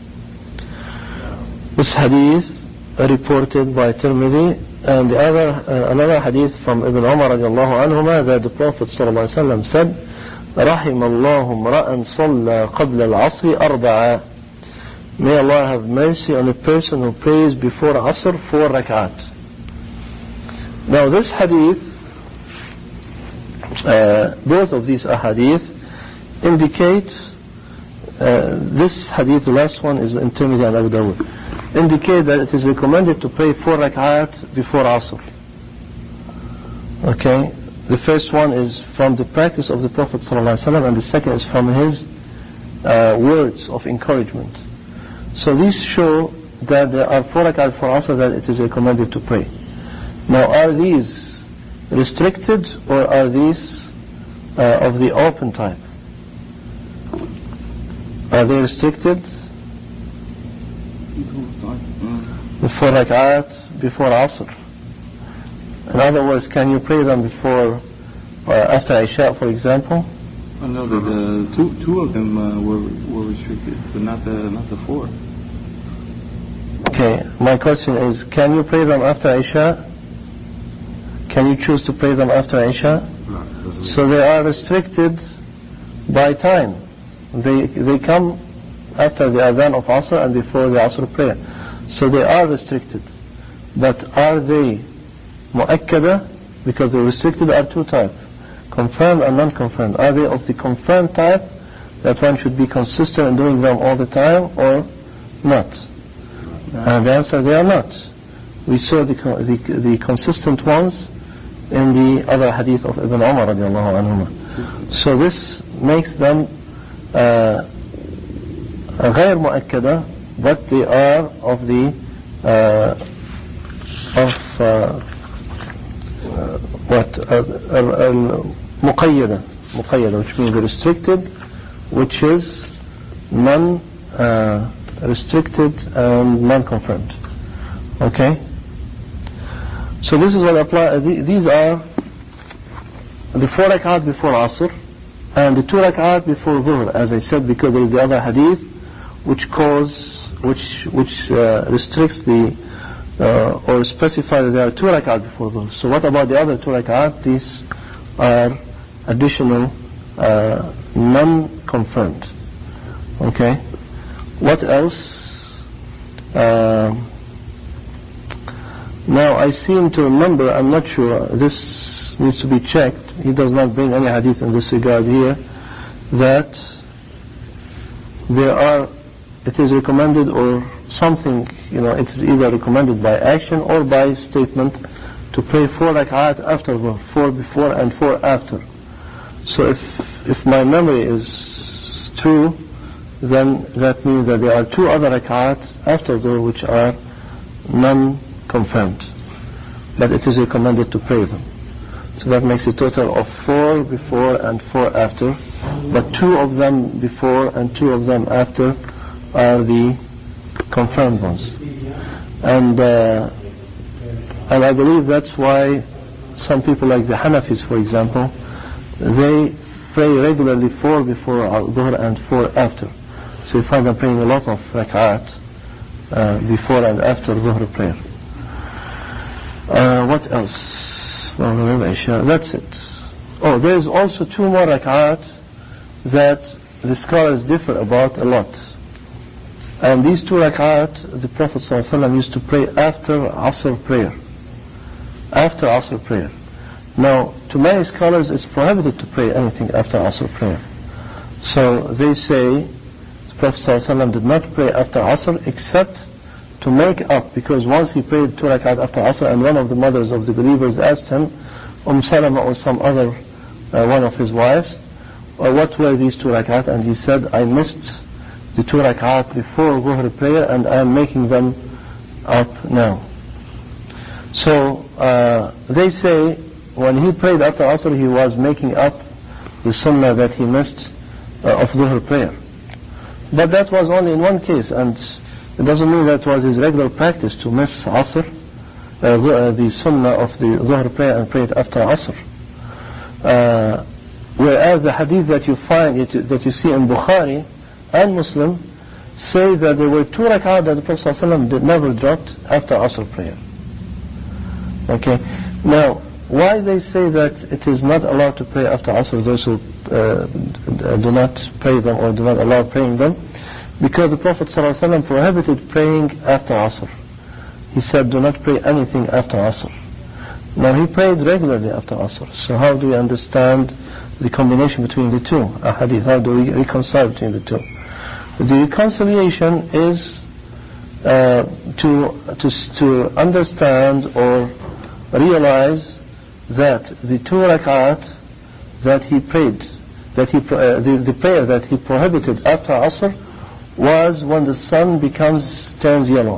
This hadith reported by Tirmidhi, and the other uh, another hadith from Ibn Umar radiallahu anhuma, that the Prophet sallallahu alaihi wasallam said, رحم الله امرأ صلى قبل العصر أربعة. May Allah have mercy on a person who prays before Asr four rak'at. Now this hadith, uh, both of these ahadith indicate, uh, this hadith, the last one is in Tirmidhi and Abu Dawud, indicate that it is recommended to pray four rak'at before Asr. Okay, the first one is from the practice of the Prophet ﷺ, and the second is from his uh, words of encouragement. So these show that there are four rak'at for Asr that it is recommended to pray. Now, are these restricted or are these uh, of the open type? Are they restricted? The four rak'at before Asr. In other words, can you pray them before, uh, after Isha, for example? I know that uh, two two of them uh, were were restricted, but not the not the four. Okay, my question is, can you pray them after Isha? Can you choose to pray them after Isha? No, so they are restricted by time. They they come after the adhan of Asr and before the Asr prayer. So they are restricted. But are they mu'akkada, because the restricted are two types, confirmed and non-confirmed. Are they of the confirmed type, that one should be consistent in doing them all the time, or not? And the answer, they are not. We saw the, the, the consistent ones in the other hadith of Ibn Umar radiallahu anhuma. So this makes them uh, غير مؤكدة, but they are of the uh, of uh, uh, what uh, uh, مقيدة مقيدة, which means restricted, which is non uh, restricted and non-confirmed. Okay. So this is what apply. These are the four rak'at before Asr and the two rak'at before Dhuhr, as I said, because there is the other hadith which cause, which which uh, restricts the uh, or specifies that there are two rak'at before Dhuhr. So what about the other two rak'at? These are additional, uh, non-confirmed. Okay. What else? Uh, Now I seem to remember, I'm not sure, this needs to be checked, he does not bring any hadith in this regard here, that there are, it is recommended or something, you know, it is either recommended by action or by statement to pray four rak'at after Dhuhr, four before and four after. So if, if my memory is true, then that means that there are two other rak'at after Dhuhr which are non confirmed, but it is recommended to pray them. So that makes a total of four before and four after, but two of them before and two of them after are the confirmed ones. And uh, and I believe that's why some people like the Hanafis, for example, they pray regularly four before Dhuhr and four after. So you find them praying a lot of rak'at uh, before and after Dhuhr prayer. Uh, what else? Well, that's it. Oh, there is also two more rak'at that the scholars differ about a lot. And these two rak'at, the Prophet ﷺ used to pray after Asr prayer. After Asr prayer. Now, to many scholars, it's prohibited to pray anything after Asr prayer. So they say the Prophet ﷺ did not pray after Asr except to make up, because once he prayed two rakat after Asr, and one of the mothers of the believers asked him, Umm Salama or some other uh, one of his wives, uh, what were these two rakat? And he said, I missed the two rakat before Dhuhr prayer and I am making them up now. So uh, they say when he prayed after Asr, he was making up the sunnah that he missed uh, of Dhuhr prayer. But that was only in one case, and it doesn't mean that was his regular practice to miss Asr, uh, the, uh, the sunnah of the Dhuhr prayer, and pray it after Asr. Uh, whereas the hadith that you find, it, that you see in Bukhari and Muslim, say that there were two rak'at that the Prophet ﷺ did never dropped after Asr prayer. Okay. Now, why they say that it is not allowed to pray after Asr, those who uh, do not pray them or do not allow praying them? Because the Prophet ﷺ prohibited praying after Asr. He said, do not pray anything after Asr. Now he prayed regularly after Asr. So how do we understand the combination between the two hadith? How do we reconcile between the two? The reconciliation is uh, to, to, to understand or realize that the two rak'at that he prayed, that he uh, the, the prayer that he prohibited after Asr was when the sun becomes turns yellow.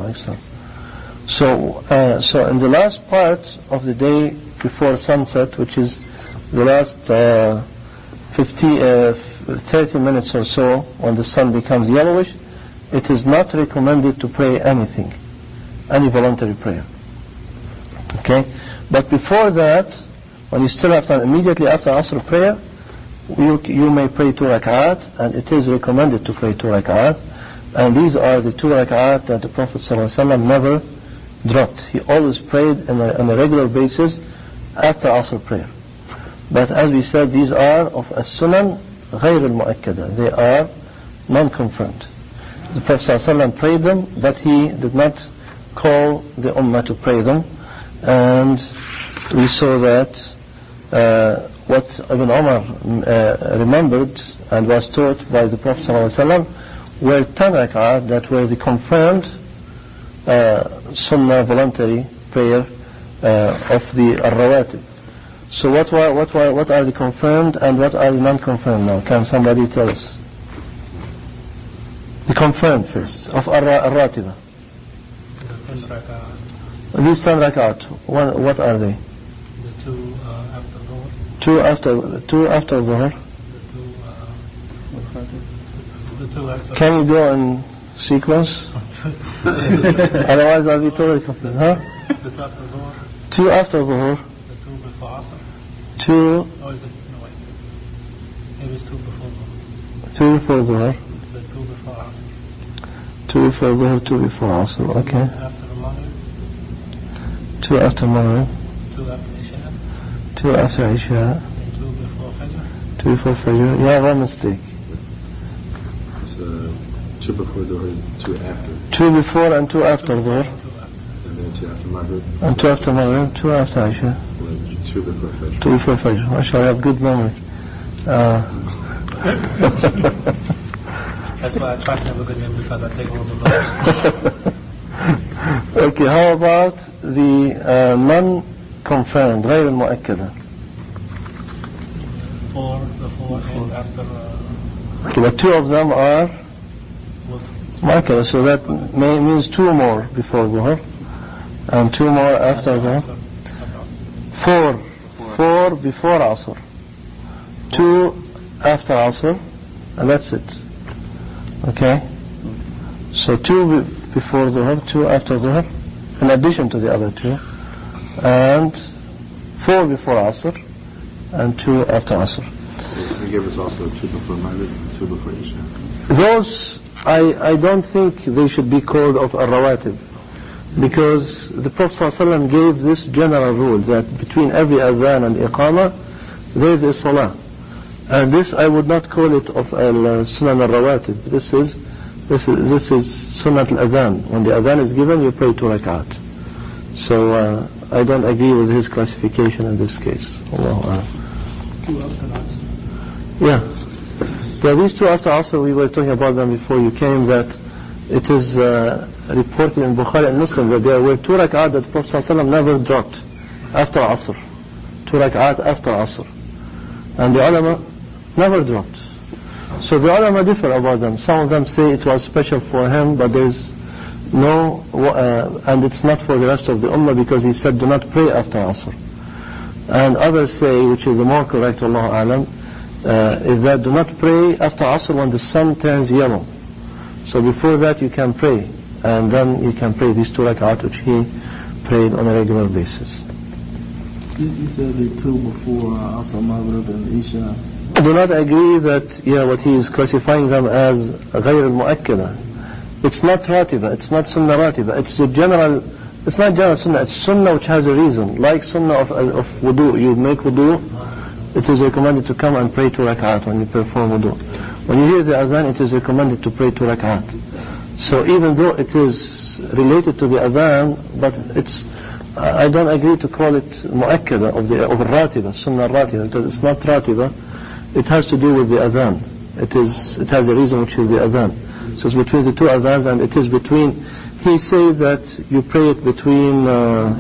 So, uh, so in the last part of the day before sunset, which is the last uh, fifty, uh, thirty minutes or so, when the sun becomes yellowish, it is not recommended to pray anything, any voluntary prayer. Okay, but before that, when you still have time, immediately after Asr prayer, You, you may pray two rak'at, and it is recommended to pray two rak'at, and these are the two rak'at that the Prophet ﷺ never dropped. He always prayed on a, on a regular basis after Asr prayer. But as we said, these are of as-sunan غير المؤكدة. They are non-confirmed. The Prophet ﷺ prayed them, but he did not call the ummah to pray them, and we saw that uh, what Ibn Umar uh, remembered and was taught by the Prophet ﷺ were ten rak'at that were the confirmed uh, sunnah voluntary prayer uh, of the ar-rawatib. So what were, what were, what are the confirmed and what are the non-confirmed now? Can somebody tell us? The confirmed first of ar-ratiba. These ten rak'at, what are they? The two uh, after Dhuhr. Two after two after Dhuhr. The two after. Can you go in sequence? Otherwise, I'll be totally confused. Huh? The two after Dhuhr. Two after Dhuhr. The two before Asr. Two. Or is it no wait? Maybe it's two before Dhuhr. Two before Dhuhr. The two before Asr. Two before Dhuhr. Two before Asr. Okay. After the Maghrib. Two after Maghrib. Two after Isha. Two after Isha. And two before Fajr. Two before Fajr. Yeah, one mistake. It's uh, two before Dhuhr, two after. Two before and two after Dhuhr. And then two after Maghrib. And two after Maghrib. Two after Isha. And two before Fajr. Two before Fajr. Mashallah, I have good memory. Uh, That's why I try to have a good name because I take a little bit long. Okay, how about the uh, non-confirmed, غير المؤكدة? Four before and after. Uh, Okay, but two of them are مؤكدة, so that may, means two more before Dhuhr and two more after Dhuhr. Four, four before Asr, two after Asr, and that's it. Okay, so two before Dhuhr, two after Dhuhr, in addition to the other two, and four before Asr, and two after Asr. He gave us also two before Maghrib, two before Isha. Those, I, I don't think they should be called of ar-rawatib, because the Prophet ﷺ gave this general rule that between every adhan and iqamah there is a salah, and this I would not call it of al-sunan al-rawatib. This is this is this is sunnat al-adhan. When the adhan is given, you pray two rak'at. So uh, I don't agree with his classification in this case. Allahu Akbar. two after Asr. Yeah. Yeah, these two after Asr, we were talking about them before you came, that it is uh, reported in Bukhari and Muslim that there were two rak'at that the Prophet ﷺ never dropped after Asr. Two rak'at after Asr. And the ulama never dropped. So the ulama differ about them. Some of them say it was special for him, but there's no, uh, and it's not for the rest of the ummah because he said do not pray after Asr. And others say, which is the more correct, Allahu A'lam, uh, is that do not pray after Asr when the sun turns yellow. So before that you can pray, and then you can pray these two rak'at which he prayed on a regular basis. You, you said the two before uh, Asr, Maghrib and Isha. I do not agree that, yeah, what he is classifying them as غير المؤكدة. It's not ratiba, it's not sunnah ratiba, it's a general, it's not general sunnah, it's sunnah which has a reason, like sunnah of, of wudu. You make wudu, it is recommended to come and pray two rak'at when you perform wudu. When you hear the adhan, it is recommended to pray two rak'at. So even though it is related to the adhan, but it's, I don't agree to call it mu'akkada of the of ratiba, sunnah ratiba, because it's not ratiba. It has to do with the adhan. It is, it has a reason which is the adhan. So it's between the two adhans, and it is between, he said that you pray it between, uh,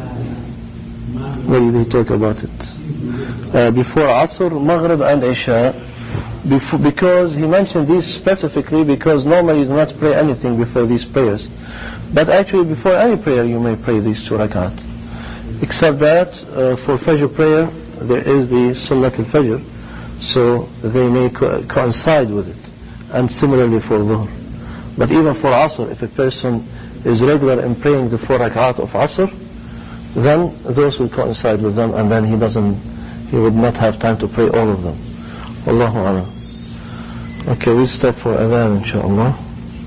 what did he talk about it? Uh, before Asr, Maghrib and Isha, before, because he mentioned these specifically because normally you do not pray anything before these prayers. But actually before any prayer you may pray these two rakat. Except that uh, for Fajr prayer there is the Sunnat al-Fajr, so they may co- coincide with it. And similarly for Dhuhr. But even for Asr, if a person is regular in praying the four rakat of Asr, then those will coincide with them, and then he doesn't, he would not have time to pray all of them. Wallahu a'lam. Okay, we stop for adhan, inshaAllah.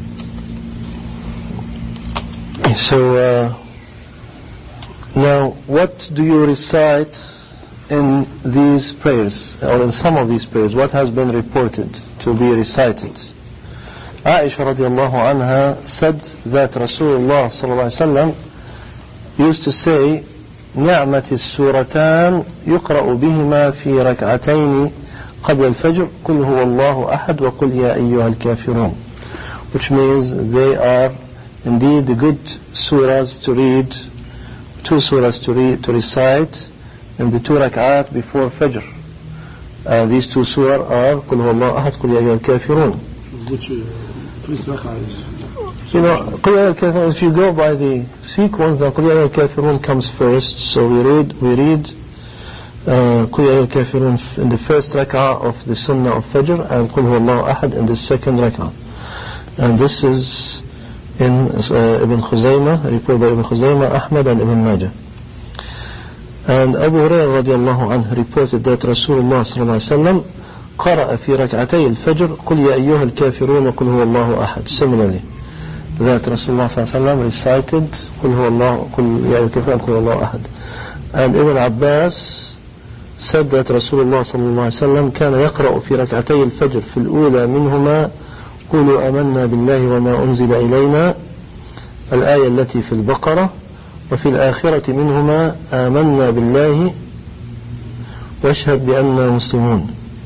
So, uh, now, what do you recite in these prayers, or in some of these prayers? What has been reported to be recited? Aisha radiallahu anha said that Rasulullah sallallahu alaihi wasallam used to say نعمة السورتان يقرأ بهما في ركعتين قبل الفجر قل هو الله أحد وقل يا أيها الكافرون, which means they are indeed the good surahs to read, two surahs to read, to recite in the two rak'at before Fajr. And these two surah are قل هو الله أحد قل يا أيها الكافرون. Which which rak'ah is? You know, قل يا أيها الكافرون, if you go by the sequence, then قل يا أيها الكافرون comes first. So we read we read قل يا أيها الكافرون in the first rak'ah of the Sunnah of Fajr, and قل هو الله أحد in the second rak'ah. And this is in uh, Ibn Khuzaymah, reported by Ibn Khuzaymah, Ahmad and Ibn Majah. And Abu Hurairah radiallahu anhu reported that Rasulullah sallallahu alayhi wa sallam قرأ في ركعتي الفجر قل يا أيها الكافرون وقل هو الله أحد. Similarly, that Rasulullah sallallahu alayhi wa sallam recited قل هو الله قل يا أيها الكافرون قل هو الله أحد. And Ibn Abbas said that Rasulullah sallallahu alayhi wa sallam كان يقرأ في ركعتي الفجر في الأولى منهما قولوا آمنا بالله وما أنزل إلينا الآية التي في البقرة, وفي الآخرة منهما آمنا بالله واشهد بأننا مسلمون.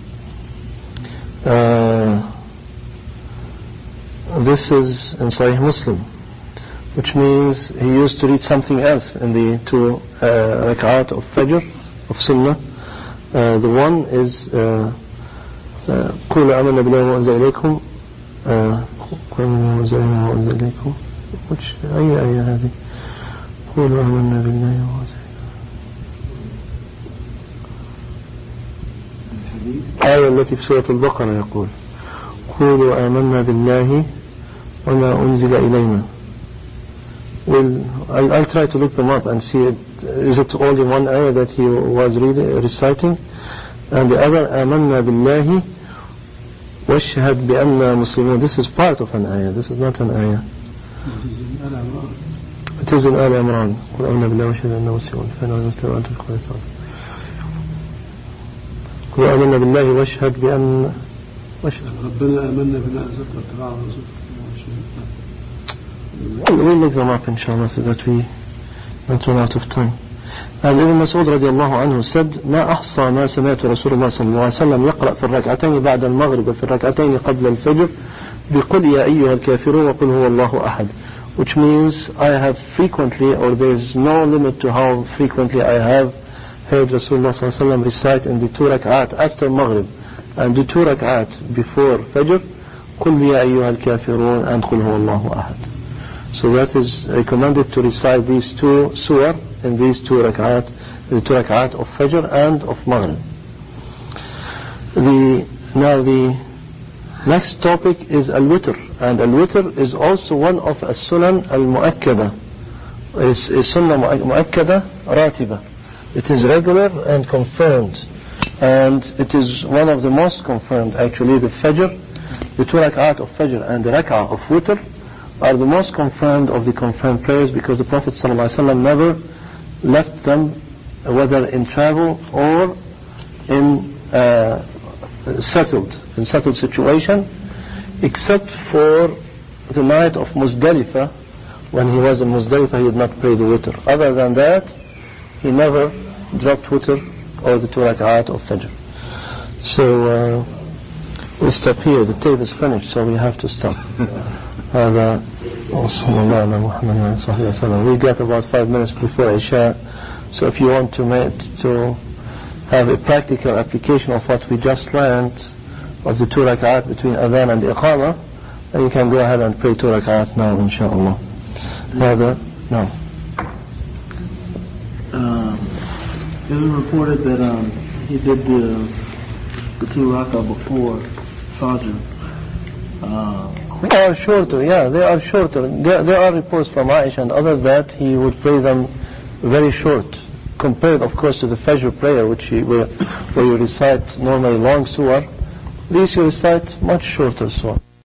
uh, This is in Sahih Muslim, which means he used to read something else in the two uh, rak'at of Fajr, of Sunnah. uh, The one is قولوا آمنا بالله وما أنزل إليكم قولوا أنزل إليكم. which أي آية هذه؟ قولوا آمنا بالله وما الآية التي في سورة البقرة يقول قولوا آمنا بالله وما أنزل إلينا. Well, I'll, I'll try to look them up and see it. Is it only one ayah that he was reading, reciting? And the other آمنا بالله واشهد بأننا مسلمون. This is part of an ayah. This is not an ayah. It is in Al Imran. قل آمنا بالله واشهد بأننا مسلمون فإنه المستوى وأنتم الخالدون. قل آمنا بالله واشهد بأن واشهد ربنا آمنا بما أنزلت واتبعنا رسولك. We'll look them up inshallah so that we not run out of time. And Ibn Mas'ud radiallahu anhu said ما أحصى ما سمعت رسول الله صلى الله عليه وسلم يقرأ في الركعتين بعد المغرب وفي الركعتين قبل الفجر بقل يا أيها الكافرون وقل هو الله أحد, which means I have frequently, or there is no limit to how frequently I have heard Rasulullah sallallahu alaihi wasallam recite in the two rak'at after Maghrib and the two rak'at before Fajr قل يا أيها الكافرون and قل هو الله أحد. So that is recommended to recite these two surah in these two rak'at, the two rak'at of Fajr and of Maghrib. The, now the next topic is Al-Witr, and Al-Witr is also one of As-Sunan Al-Mu'akkada. It's a Sunnah Mu'akkada Ratiba. It is regular and confirmed, and it is one of the most confirmed actually. The Fajr, the two rak'at of Fajr and the rak'ah of Witr are the most confirmed of the confirmed prayers, because the Prophet ﷺ never left them, whether in travel or in uh, settled in settled situation, except for the night of Muzdalifah. When he was in Muzdalifah, he did not pray the Witr. Other than that, he never dropped Witr or the two rak'at of Fajr. So uh, we'll stop here. The tape is finished, so we have to stop. هذا وصلى الله على محمد وعلى صحبه وسلم. We got about five minutes before Isha, so if you want to make, to have a practical application of what we just learned of the two rak'at between Adhan and Iqamah, then you can go ahead and pray two rak'at now, inshallah. هذا no. Uh, it was reported that um, he did the the two rak'ah before Fajr. Uh, They are shorter, yeah, they are shorter. There, there are reports from Aisha and others that he would pray them very short, compared, of course, to the Fajr prayer, which he, where, where you recite normally long surah. These you recite much shorter surah.